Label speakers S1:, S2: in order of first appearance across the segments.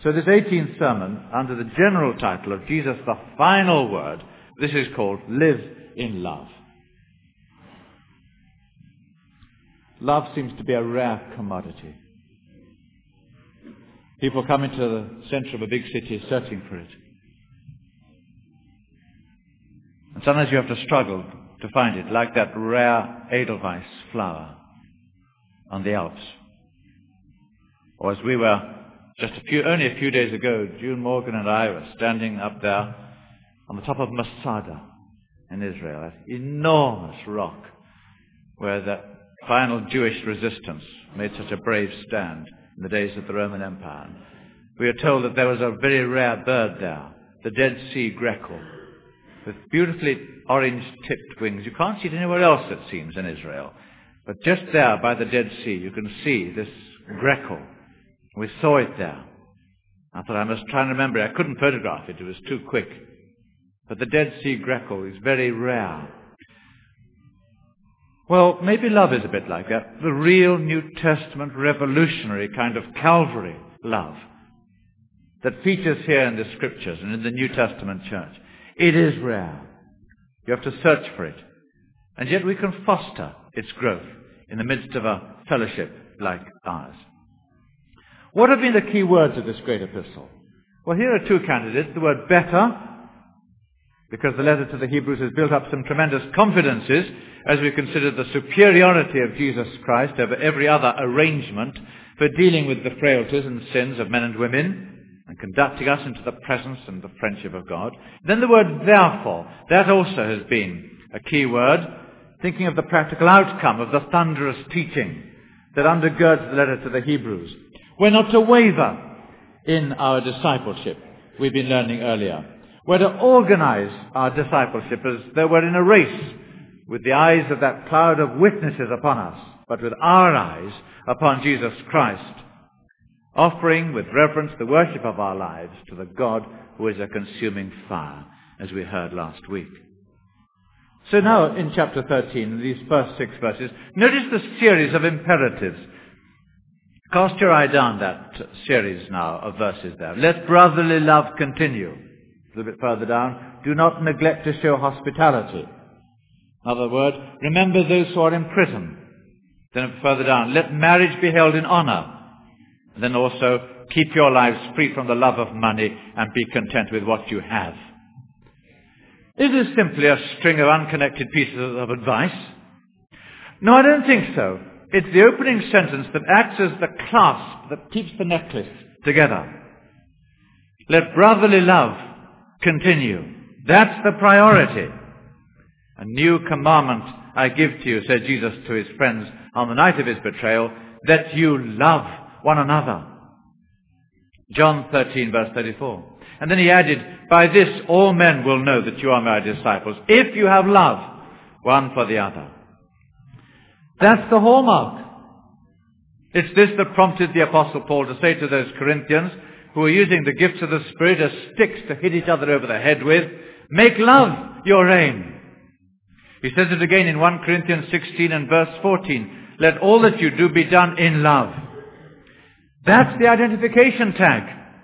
S1: So this 18th sermon, under the general title of Jesus the Final Word, this is called Live in Love. Love seems to be a rare commodity. People come into the center of a big city searching for it. And sometimes you have to struggle to find it, like that rare Edelweiss flower on the Alps. Or as we were only a few days ago, June Morgan and I were standing up there on the top of Masada in Israel, that enormous rock where the final Jewish resistance made such a brave stand in the days of the Roman Empire. We are told that there was a very rare bird there, the Dead Sea Greco, with beautifully orange-tipped wings. You can't see it anywhere else, it seems, in Israel. But just there by the Dead Sea, you can see this Greco. We saw it there. I thought I must try and remember it. I couldn't photograph it. It was too quick. But the Dead Sea Greco is very rare. Well, maybe love is a bit like that. The real New Testament revolutionary kind of Calvary love that features here in the Scriptures and in the New Testament church. It is rare. You have to search for it. And yet we can foster its growth in the midst of a fellowship like ours. What have been the key words of this great epistle? Well, here are two candidates. The word better, because the letter to the Hebrews has built up some tremendous confidences as we consider the superiority of Jesus Christ over every other arrangement for dealing with the frailties and sins of men and women and conducting us into the presence and the friendship of God. Then the word therefore, that also has been a key word, thinking of the practical outcome of the thunderous teaching that undergirds the letter to the Hebrews. We're not to waver in our discipleship, we've been learning earlier. We're to organize our discipleship as though we're in a race with the eyes of that cloud of witnesses upon us, but with our eyes upon Jesus Christ, offering with reverence the worship of our lives to the God who is a consuming fire, as we heard last week. So now in chapter 13, in these first 6 verses, notice the series of imperatives. Cast your eye down that series now of verses there. Let brotherly love continue. A little bit further down, do not neglect to show hospitality. Another word, remember those who are in prison. Then further down, let marriage be held in honor. And then also, keep your lives free from the love of money and be content with what you have. Is this simply a string of unconnected pieces of advice? No, I don't think so. It's the opening sentence that acts as the clasp that keeps the necklace together. Let brotherly love continue. That's the priority. A new commandment I give to you, said Jesus to his friends on the night of his betrayal, that you love one another. John 13 verse 34. And then he added, by this all men will know that you are my disciples, if you have love one for the other. That's the hallmark. It's this that prompted the Apostle Paul to say to those Corinthians who were using the gifts of the Spirit as sticks to hit each other over the head with, make love your aim. He says it again in 1 Corinthians 16 and verse 14. Let all that you do be done in love. That's the identification tag.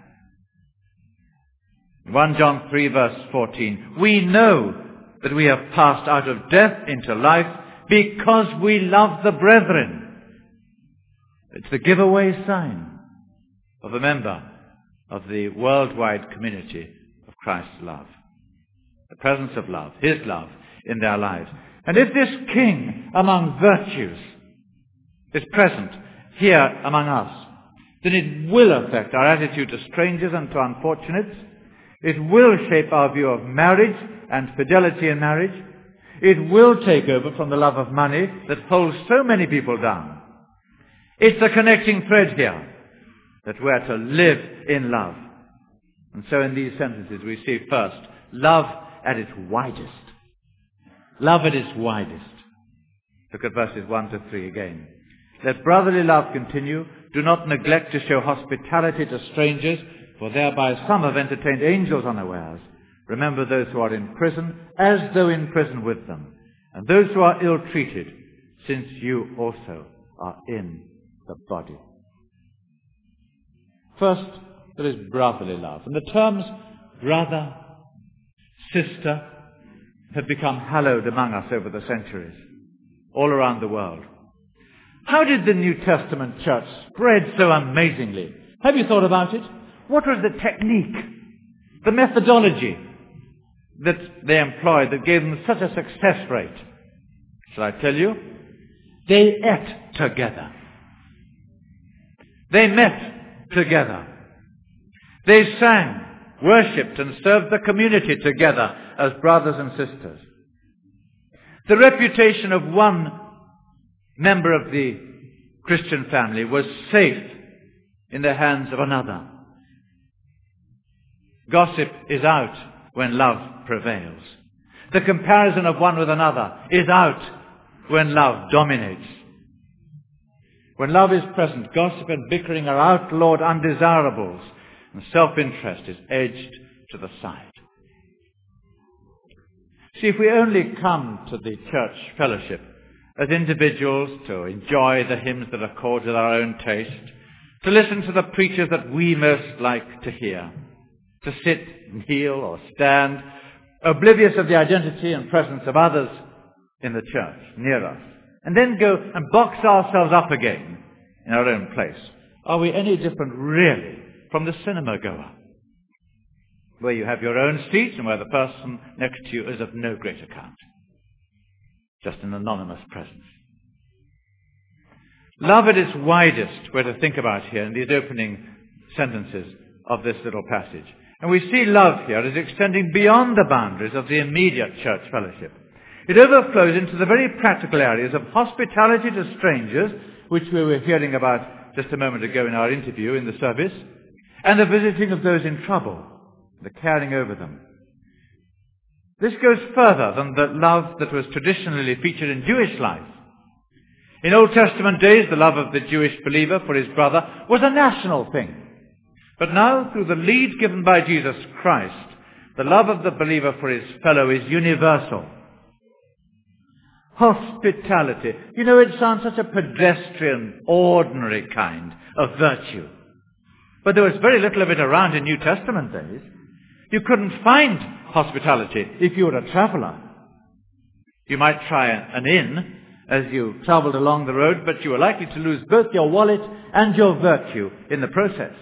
S1: 1 John 3 verse 14. We know that we have passed out of death into life because we love the brethren. It's the giveaway sign of a member of the worldwide community of Christ's love. The presence of love, his love in their lives. And if this king among virtues is present here among us, then it will affect our attitude to strangers and to unfortunates. It will shape our view of marriage and fidelity in marriage. It will take over from the love of money that holds so many people down. It's a connecting thread here that we're to live in love. And so in these sentences we see first, love at its widest. Love at its widest. Look at verses 1 to 3 again. Let brotherly love continue. Do not neglect to show hospitality to strangers, for thereby some have entertained angels unawares. Remember those who are in prison, as though in prison with them, and those who are ill-treated, since you also are in the body. First, there is brotherly love. And the terms brother, sister, have become hallowed among us over the centuries, all around the world. How did the New Testament church spread so amazingly? Have you thought about it? What was the technique, the methodology that they employed that gave them such a success rate? Shall I tell you? They ate together. They met together. They sang, worshipped, and served the community together as brothers and sisters. The reputation of one member of the Christian family was safe in the hands of another. Gossip is out when love prevails. The comparison of one with another is out when love dominates. When love is present, gossip and bickering are outlawed undesirables, and self-interest is edged to the side. See, if we only come to the church fellowship as individuals to enjoy the hymns that are called with our own taste, to listen to the preachers that we most like to hear, to sit, kneel, or stand, oblivious of the identity and presence of others in the church near us, and then go and box ourselves up again in our own place, are we any different really from the cinema goer, where you have your own seat and where the person next to you is of no great account, just an anonymous presence? Love at its widest, we're to think about here in these opening sentences of this little passage. And we see love here as extending beyond the boundaries of the immediate church fellowship. It overflows into the very practical areas of hospitality to strangers, which we were hearing about just a moment ago in our interview in the service, and the visiting of those in trouble, the caring over them. This goes further than the love that was traditionally featured in Jewish life. In Old Testament days, the love of the Jewish believer for his brother was a national thing. But now, through the lead given by Jesus Christ, the love of the believer for his fellow is universal. Hospitality. You know, it sounds such a pedestrian, ordinary kind of virtue. But there was very little of it around in New Testament days. You couldn't find hospitality if you were a traveller. You might try an inn as you travelled along the road, but you were likely to lose both your wallet and your virtue in the process.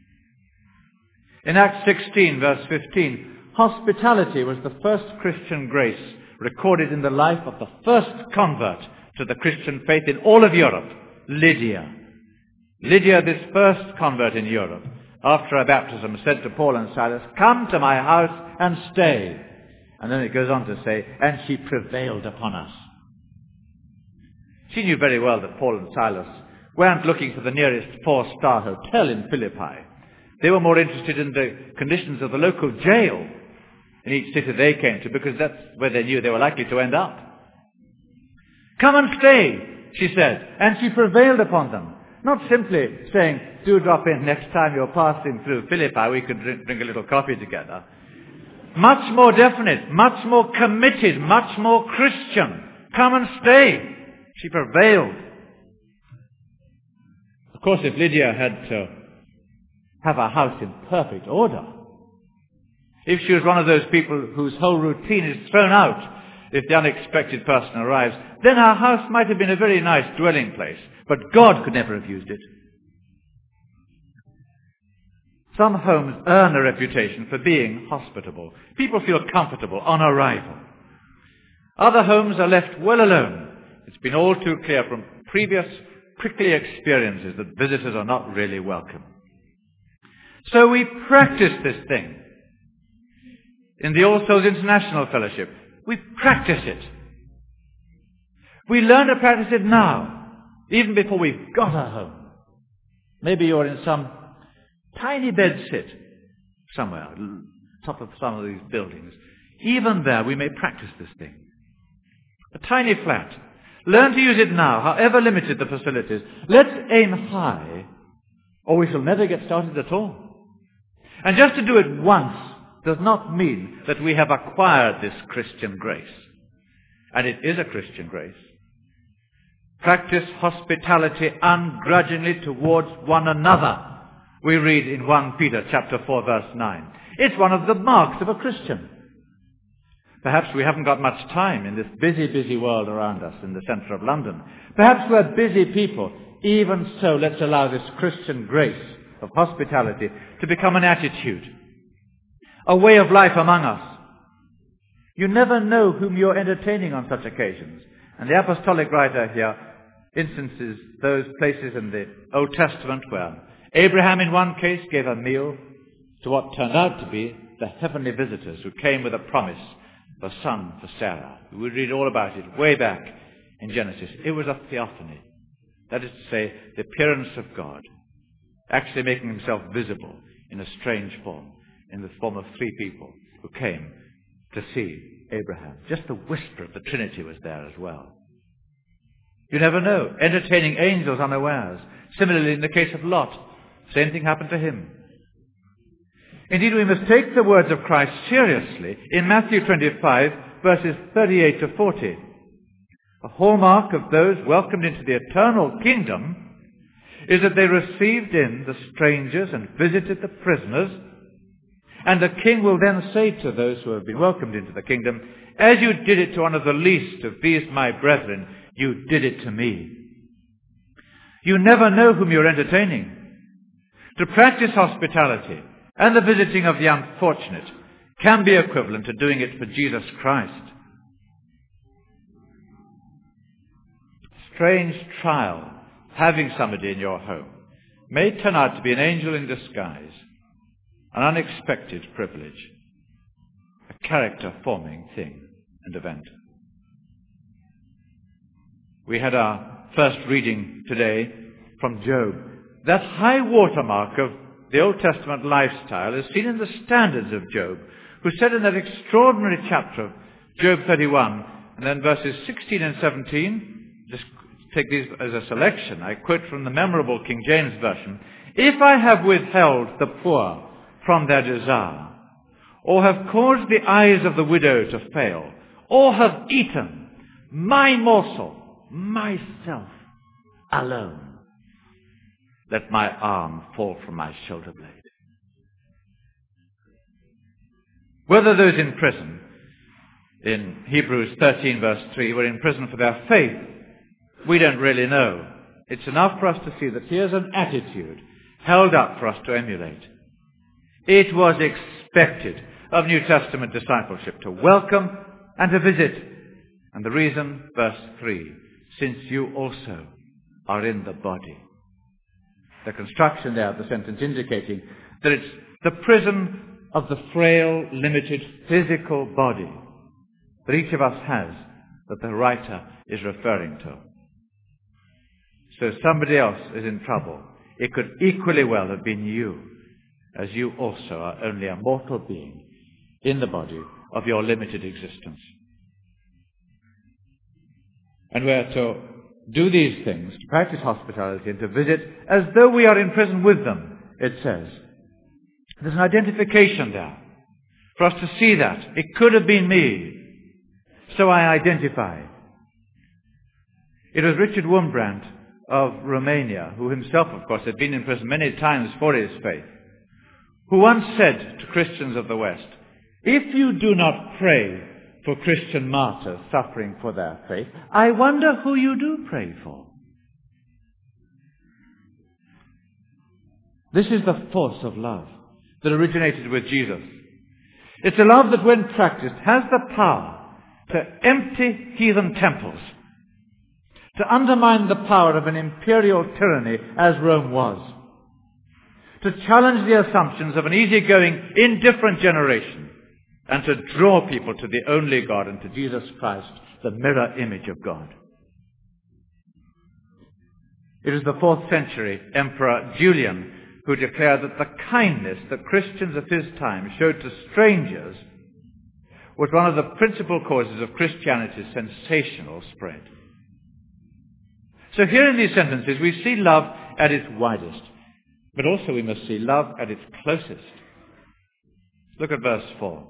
S1: In Acts 16, verse 15, hospitality was the first Christian grace recorded in the life of the first convert to the Christian faith in all of Europe, Lydia. Lydia, this first convert in Europe, after her baptism, said to Paul and Silas, "Come to my house and stay." And then it goes on to say, "And she prevailed upon us." She knew very well that Paul and Silas weren't looking for the nearest four-star hotel in Philippi. They were more interested in the conditions of the local jail in each city they came to, because that's where they knew they were likely to end up. "Come and stay," she said, and she prevailed upon them. Not simply saying, "Do drop in next time you're passing through Philippi, we could drink a little coffee together." Much more definite, much more committed, much more Christian. "Come and stay." She prevailed. Of course, if Lydia had to have her house in perfect order, if she was one of those people whose whole routine is thrown out if the unexpected person arrives, then her house might have been a very nice dwelling place, but God could never have used it. Some homes earn a reputation for being hospitable. People feel comfortable on arrival. Other homes are left well alone. It's been all too clear from previous prickly experiences that visitors are not really welcome. So we practice this thing. In the All Souls International Fellowship, we practice it. We learn to practice it now, even before we've got a home. Maybe you're in some tiny bedsit somewhere, top of some of these buildings. Even there, we may practice this thing. A tiny flat. Learn to use it now, however limited the facilities. Let's aim high, or we shall never get started at all. And just to do it once does not mean that we have acquired this Christian grace. And it is a Christian grace. Practice hospitality ungrudgingly towards one another, We read in 1 Peter chapter 4 verse 9. It's one of the marks of a Christian. Perhaps we haven't got much time in this busy, busy world around us in the centre of London. Perhaps we're busy people. Even so, let's allow this Christian grace of hospitality to become an attitude, a way of life among us. You never know whom you're entertaining on such occasions. And the apostolic writer here instances those places in the Old Testament where Abraham in one case gave a meal to what turned out to be the heavenly visitors who came with a promise of a son for Sarah. We read all about it way back in Genesis. It was a theophany. That is to say, the appearance of God, actually making himself visible in a strange form, in the form of three people who came to see Abraham. Just the whisper of the Trinity was there as well. You never know. Entertaining angels unawares. Similarly, in the case of Lot, same thing happened to him. Indeed, we must take the words of Christ seriously in Matthew 25, verses 38 to 40. A hallmark of those welcomed into the eternal kingdom is that they received in the strangers and visited the prisoners, and the king will then say to those who have been welcomed into the kingdom, as you did it to one of the least of these my brethren, you did it to me. You never know whom you're entertaining. To practice hospitality and the visiting of the unfortunate can be equivalent to doing it for Jesus Christ. Strange trial, having somebody in your home, may turn out to be an angel in disguise, an unexpected privilege, a character-forming thing and event. We had our first reading today from Job. That high watermark of the Old Testament lifestyle is seen in the standards of Job, who said in that extraordinary chapter of Job 31, and then verses 16 and 17, just take these as a selection. I quote from the memorable King James Version, "If I have withheld the poor from their desire, or have caused the eyes of the widow to fail, or have eaten my morsel, myself alone, let my arm fall from my shoulder blade." Whether those in prison, in Hebrews 13 verse 3, were in prison for their faith, we don't really know. It's enough for us to see that here's an attitude held up for us to emulate. It was expected of New Testament discipleship to welcome and to visit. And the reason, verse 3, since you also are in the body. The construction there of the sentence indicating that it's the prison of the frail, limited physical body that each of us has that the writer is referring to. So somebody else is in trouble. It could equally well have been you, as you also are only a mortal being in the body of your limited existence. And we're to do these things, to practice hospitality and to visit as though we are in prison with them, it says. There's an identification there for us to see that. It could have been me, so I identify. It was Richard Wurmbrand of Romania, who himself, of course, had been in prison many times for his faith, who once said to Christians of the West, if you do not pray for Christian martyrs suffering for their faith, I wonder who you do pray for. This is the force of love that originated with Jesus. It's a love that, when practiced, has the power to empty heathen temples, to undermine the power of an imperial tyranny as Rome was, to challenge the assumptions of an easygoing, indifferent generation, and to draw people to the only God and to Jesus Christ, the mirror image of God. It is the 4th century Emperor Julian who declared that the kindness that Christians of his time showed to strangers was one of the principal causes of Christianity's sensational spread. So here in these sentences we see love at its widest, but also we must see love at its closest. Look at verse 4.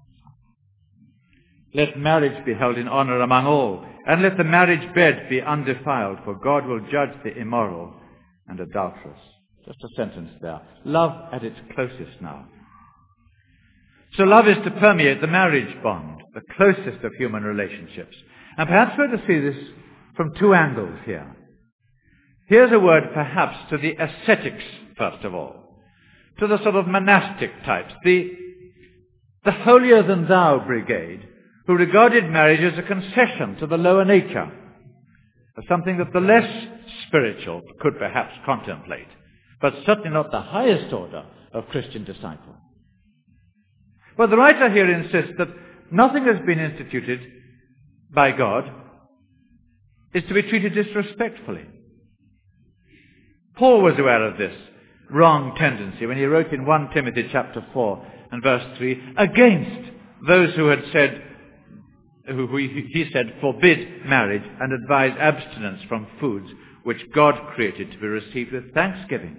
S1: Let marriage be held in honor among all, and let the marriage bed be undefiled, for God will judge the immoral and adulterous. Just a sentence there. Love at its closest now. So love is to permeate the marriage bond, the closest of human relationships. And perhaps we're to see this from two angles here. Here's a word perhaps to the ascetics, first of all, to the sort of monastic types, the holier-than-thou brigade, who regarded marriage as a concession to the lower nature, as something that the less spiritual could perhaps contemplate, but certainly not the highest order of Christian disciple. Well, the writer here insists that nothing has been instituted by God is to be treated disrespectfully. Paul was aware of this wrong tendency when he wrote in 1 Timothy chapter 4 and verse 3 against those who had said, he said, forbid marriage and advise abstinence from foods which God created to be received with thanksgiving.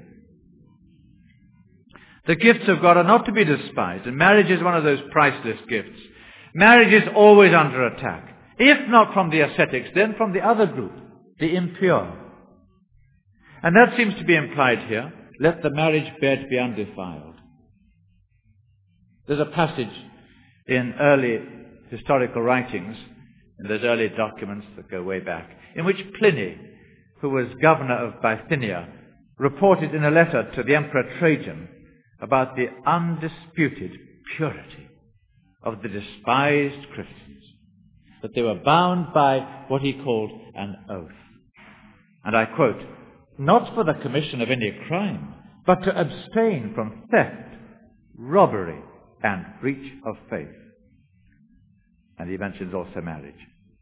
S1: The gifts of God are not to be despised, and marriage is one of those priceless gifts. Marriage is always under attack, if not from the ascetics, then from the other group, the impure. And that seems to be implied here. Let the marriage bed be undefiled. There's a passage in early historical writings, in those early documents that go way back, in which Pliny, who was governor of Bithynia, reported in a letter to the Emperor Trajan about the undisputed purity of the despised Christians, that they were bound by what he called an oath. And I quote, not for the commission of any crime, but to abstain from theft, robbery, and breach of faith. And he mentions also marriage.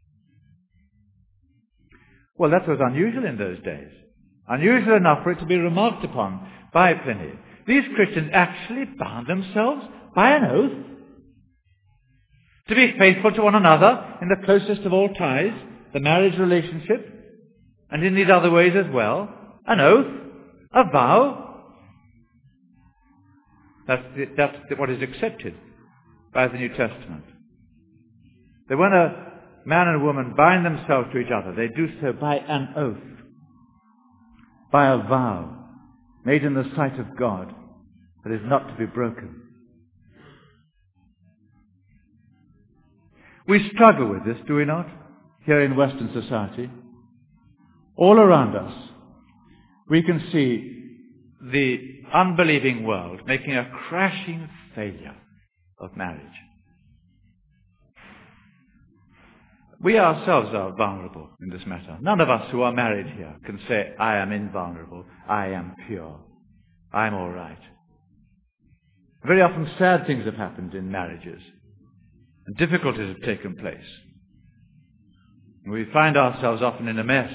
S1: Well, that was unusual in those days. Unusual enough for it to be remarked upon by Pliny. These Christians actually bound themselves by an oath to be faithful to one another in the closest of all ties, the marriage relationship, and in these other ways as well. An oath, a vow. That's what is accepted by the New Testament. That when a man and a woman bind themselves to each other, they do so by an oath, by a vow, made in the sight of God, that is not to be broken. We struggle with this, do we not, here in Western society? All around us, we can see the unbelieving world making a crashing failure of marriage. We ourselves are vulnerable in this matter. None of us who are married here can say, I am invulnerable, I am pure, I'm all right. Very often sad things have happened in marriages, and difficulties have taken place. And we find ourselves often in a mess.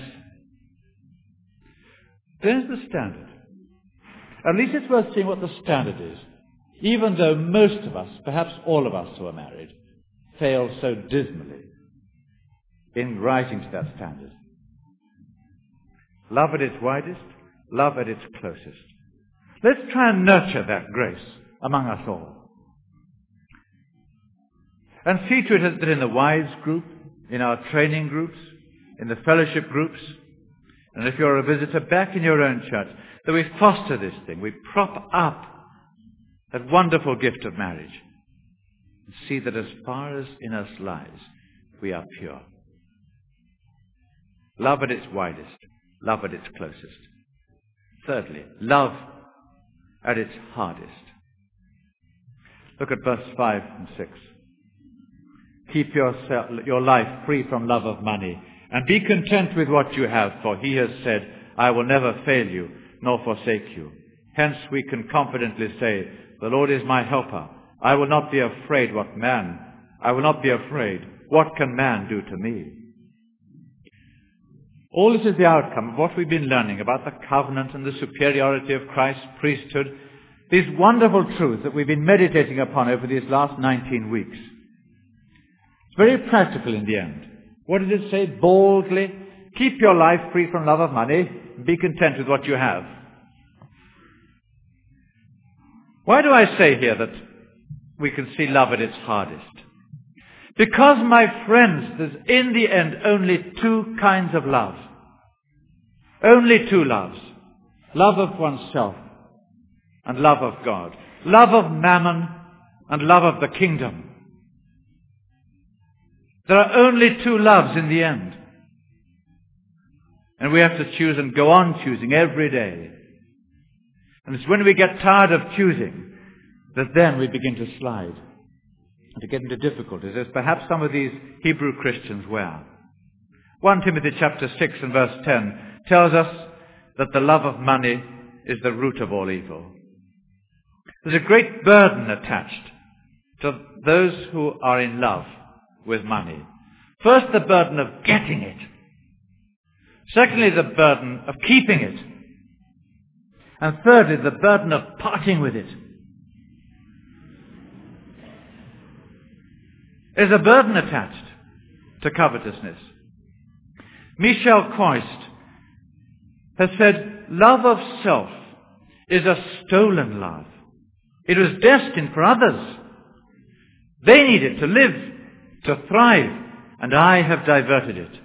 S1: There's the standard. At least it's worth seeing what the standard is, even though most of us, perhaps all of us who are married, fail so dismally in rising to that standard. Love at its widest, love at its closest. Let's try and nurture that grace among us all. And see to it that in the wives group, in our training groups, in the fellowship groups, and if you're a visitor back in your own church, that we foster this thing, we prop up that wonderful gift of marriage, and see that as far as in us lies, we are pure. Love at its widest, love at its closest. Thirdly, love at its hardest. Look at verse 5 and 6. Keep your life free from love of money, and be content with what you have, for he has said, I will never fail you, nor forsake you. Hence we can confidently say, the Lord is my helper. I will not be afraid what can man do to me? All this is the outcome of what we've been learning about the covenant and the superiority of Christ's priesthood, these wonderful truths that we've been meditating upon over these last 19 weeks. It's very practical in the end. What does it say? Boldly, keep your life free from love of money, and be content with what you have. Why do I say here that we can see love at its hardest? Because, my friends, there's in the end only two kinds of love. Only two loves. love of oneself and love of God, love of mammon and love of the kingdom. There are only two loves in the end. And we have to choose and go on choosing every day. And it's when we get tired of choosing that then we begin to slide and to get into difficulties, as perhaps some of these Hebrew Christians were. 1 Timothy chapter 6 and verse 10 tells us that the love of money is the root of all evil. There's a great burden attached to those who are in love with money. First, the burden of getting it. Secondly, the burden of keeping it. And thirdly, the burden of parting with it. There's a burden attached to covetousness. Michel Coist has said, love of self is a stolen love. It was destined for others. They need it to live, to thrive, and I have diverted it.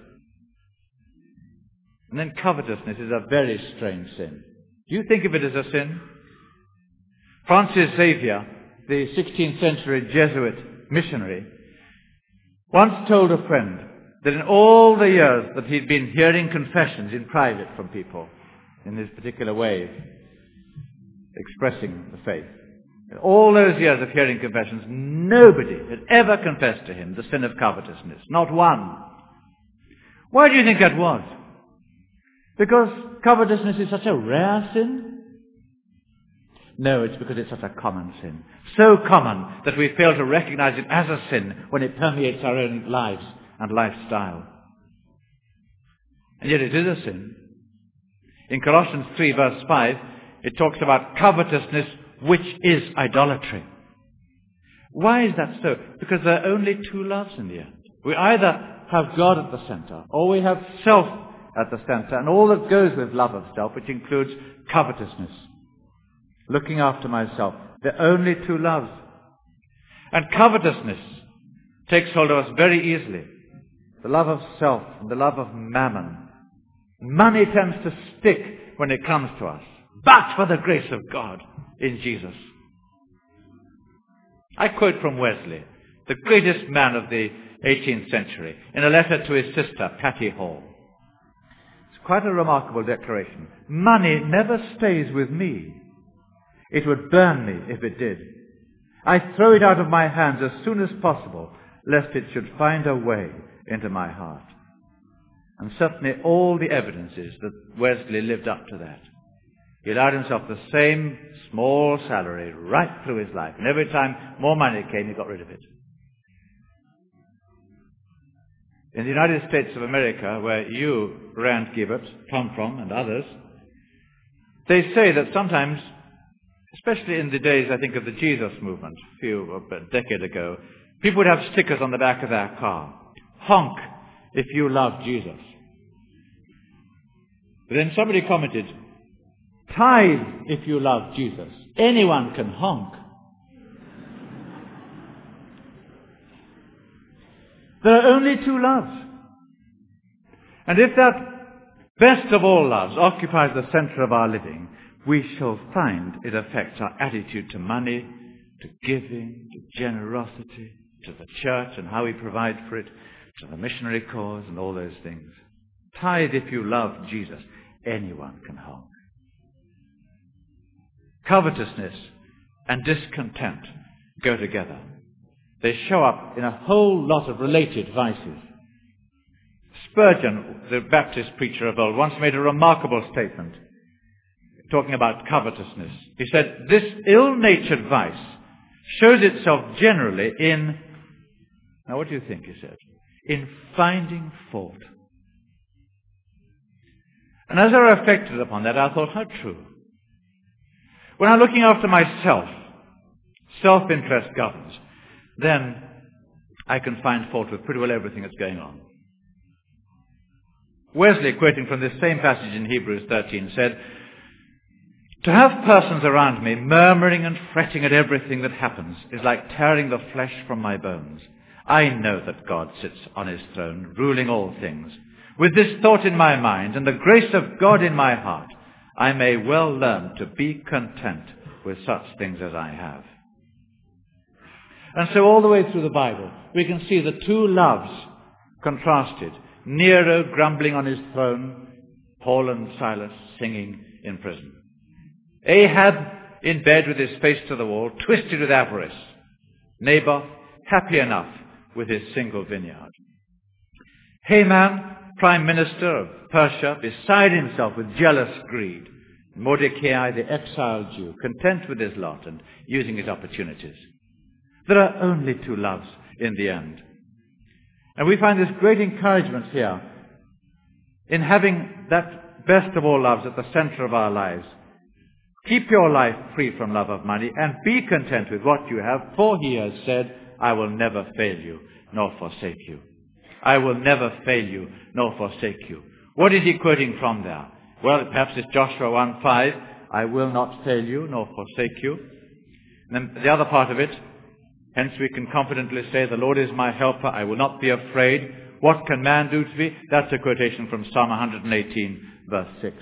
S1: And then covetousness is a very strange sin. Do you think of it as a sin? Francis Xavier, the 16th century Jesuit missionary, once told a friend that in all the years that he'd been hearing confessions in private from people, in this particular way of expressing the faith, in all those years of hearing confessions, nobody had ever confessed to him the sin of covetousness. Not one. Why do you think that was? Because covetousness is such a rare sin? No, it's because it's such a common sin. So common that we fail to recognize it as a sin when it permeates our own lives and lifestyle. And yet it is a sin. In Colossians 3 verse 5, it talks about covetousness, which is idolatry. Why is that so? Because there are only two loves in the end. We either have God at the center, or we have self at the center, and all that goes with love of self, which includes covetousness, looking after myself. There are only two loves. And covetousness takes hold of us very easily. The love of self and the love of mammon. Money tends to stick when it comes to us, but for the grace of God in Jesus. I quote from Wesley, the greatest man of the 18th century, in a letter to his sister, Patty Hall. It's quite a remarkable declaration. Money never stays with me. It would burn me if it did. I throw it out of my hands as soon as possible, lest it should find a way into my heart. And certainly all the evidence is that Wesley lived up to that. He allowed himself the same small salary right through his life. And every time more money came, he got rid of it. In the United States of America, where you, Rand Gibert, come from, and others, they say that sometimes, especially in the days, I think, of the Jesus movement, a decade ago, people would have stickers on the back of their car. Honk if you love Jesus. But then somebody commented, tithe if you love Jesus. Anyone can honk. There are only two loves. And if that best of all loves occupies the center of our living, we shall find it affects our attitude to money, to giving, to generosity, to the church and how we provide for it, to the missionary cause and all those things. Tithe if you love Jesus. Anyone can honk. Covetousness and discontent go together. They show up in a whole lot of related vices. Spurgeon, the Baptist preacher of old, once made a remarkable statement talking about covetousness. He said, this ill-natured vice shows itself generally in, now what do you think he said? In finding fault. And as I reflected upon that, I thought, how true. When I'm looking after myself, self-interest governs, then I can find fault with pretty well everything that's going on. Wesley, quoting from this same passage in Hebrews 13, said, to have persons around me murmuring and fretting at everything that happens is like tearing the flesh from my bones. I know that God sits on his throne, ruling all things. With this thought in my mind and the grace of God in my heart, I may well learn to be content with such things as I have. And so all the way through the Bible, we can see the two loves contrasted. Nero grumbling on his throne, Paul and Silas singing in prison. Ahab in bed with his face to the wall, twisted with avarice. Naboth happy enough with his single vineyard. Haman, prime minister of Persia, beside himself with jealous greed. Mordecai, the exiled Jew, content with his lot and using his opportunities. There are only two loves in the end. And we find this great encouragement here in having that best of all loves at the center of our lives. Keep your life free from love of money and be content with what you have, for he has said, I will never fail you nor forsake you. I will never fail you nor forsake you. What is he quoting from there? Well, perhaps it's Joshua 1:5, I will not fail you nor forsake you. And then the other part of it, hence we can confidently say, the Lord is my helper, I will not be afraid. What can man do to me? That's a quotation from Psalm 118, verse 6.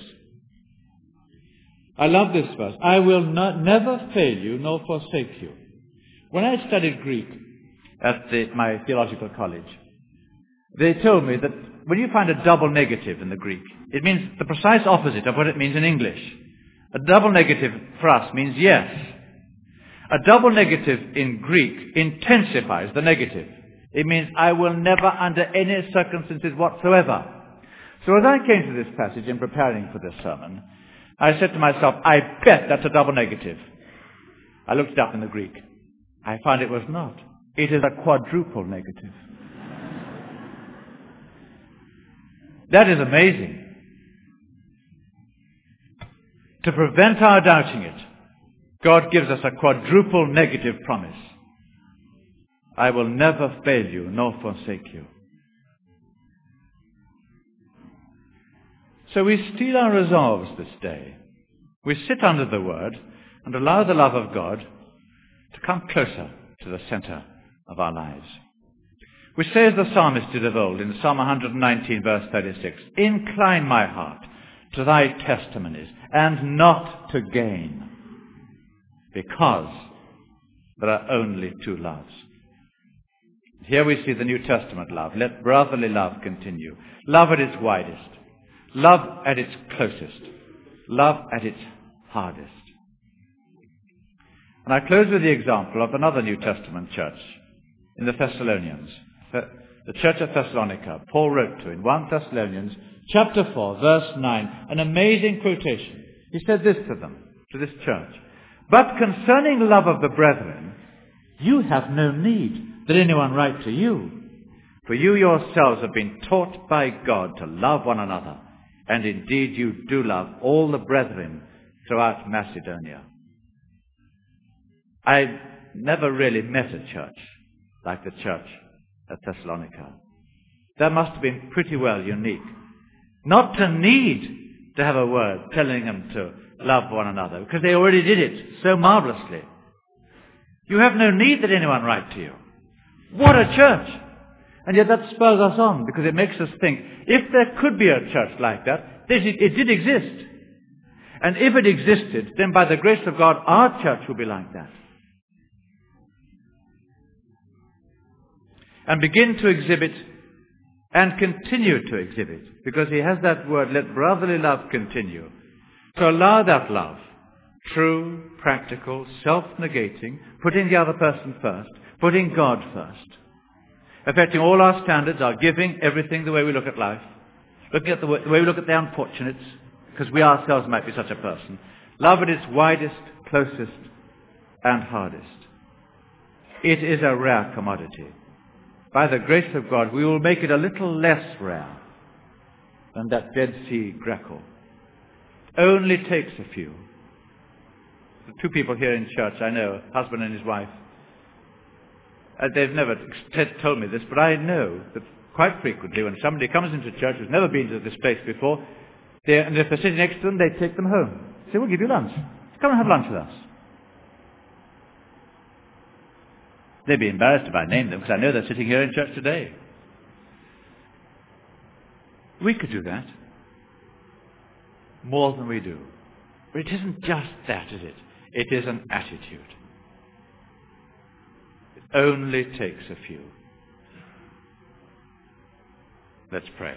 S1: I love this verse. I will never fail you nor forsake you. When I studied Greek at my theological college, they told me that when you find a double negative in the Greek, it means the precise opposite of what it means in English. A double negative for us means yes. A double negative in Greek intensifies the negative. It means I will never under any circumstances whatsoever. So as I came to this passage in preparing for this sermon, I said to myself, I bet that's a double negative. I looked it up in the Greek. I found it was not. It is a quadruple negative. That is amazing. To prevent our doubting it, God gives us a quadruple negative promise. I will never fail you nor forsake you. So we steel our resolves this day. We sit under the Word and allow the love of God to come closer to the center of our lives. We say as the psalmist did of old in Psalm 119 verse 36, incline my heart to thy testimonies and not to gain, because there are only two loves. Here we see the New Testament love. Let brotherly love continue. Love at its widest. Love at its closest. Love at its hardest. And I close with the example of another New Testament church in the Thessalonians. The church of Thessalonica, Paul wrote to in 1 Thessalonians chapter 4, verse 9, an amazing quotation. He said this to them, to this church. But concerning love of the brethren, you have no need that anyone write to you. For you yourselves have been taught by God to love one another. And indeed you do love all the brethren throughout Macedonia. I never really met a church like the church at Thessalonica. That must have been pretty well unique. Not to need to have a word telling them to love one another, because they already did it so marvelously. You have no need that anyone write to you. What a church! And yet that spurs us on, because it makes us think, if there could be a church like that, it did exist. And if it existed, then by the grace of God, our church will be like that. And begin to exhibit and continue to exhibit, because he has that word, let brotherly love continue. To allow that love, true, practical, self-negating, putting the other person first, putting God first, affecting all our standards, our giving, everything, the way we look at life, looking at the way we look at the unfortunates, because we ourselves might be such a person. Love at its widest, closest, and hardest. It is a rare commodity. By the grace of God, we will make it a little less rare than that Dead Sea Greco. Only takes a few. The two people here in church, I know, husband and his wife, they've never told me this, but I know that quite frequently when somebody comes into church who's never been to this place before, and if they're sitting next to them, they take them home. Say, we'll give you lunch. Come and have lunch with us. They'd be embarrassed if I named them, because I know they're sitting here in church today. We could do that more than we do. But it isn't just that, is it? It is an attitude. It only takes a few. Let's pray.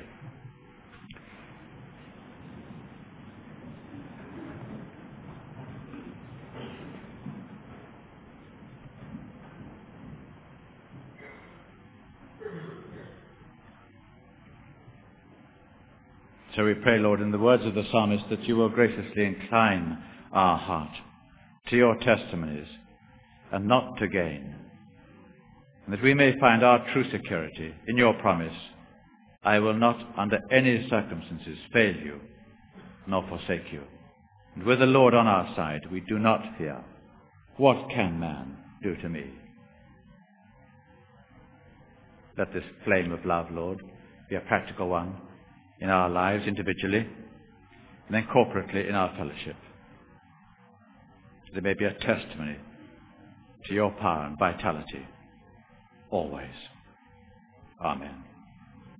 S1: So we pray, Lord, in the words of the psalmist, that you will graciously incline our heart to your testimonies and not to gain, and that we may find our true security in your promise: I will not under any circumstances fail you nor forsake you. And with the Lord on our side, we do not fear. What can man do to me? Let this flame of love, Lord, be a practical one in our lives individually, and then corporately in our fellowship. There may be a testimony to your power and vitality always. Amen.